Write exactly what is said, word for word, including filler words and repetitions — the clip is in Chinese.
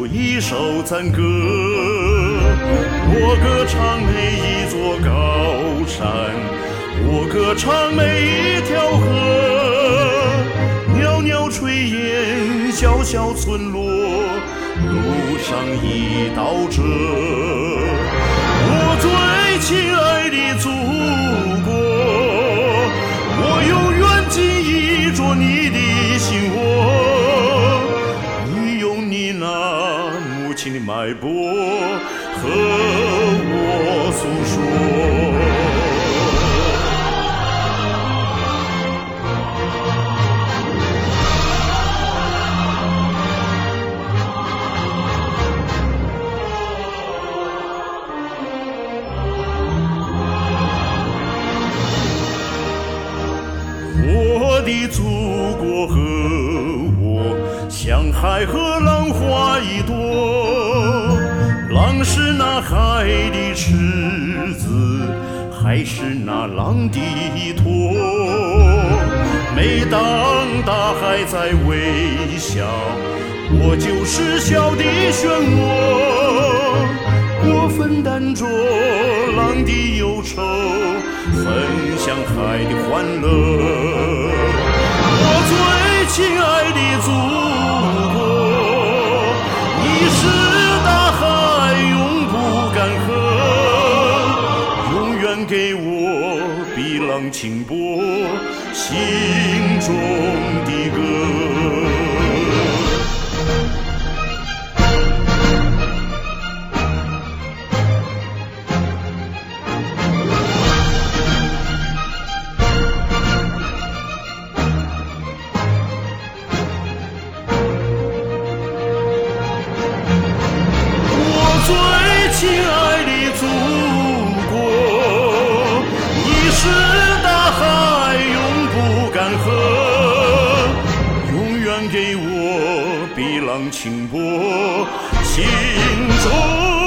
一首赞歌。我歌唱每一座高山，我歌唱每一条河，袅袅炊烟，小小村落，路上一道辙。我最亲爱的祖国，我永远记忆着你的心窝，你用你那母亲的脉搏和我诉说。我的祖国和我，像海和浪花一朵。浪是那海的池子，海是那浪的依托。每当大海在微笑，我就是笑的漩涡。我分担着浪的忧愁，分享海的欢乐。我最亲爱的祖国，你是大海永不干涸，永远给我碧浪轻波心中的歌。最亲爱的祖国，你是大海永不干涸，永远给我碧浪轻波心中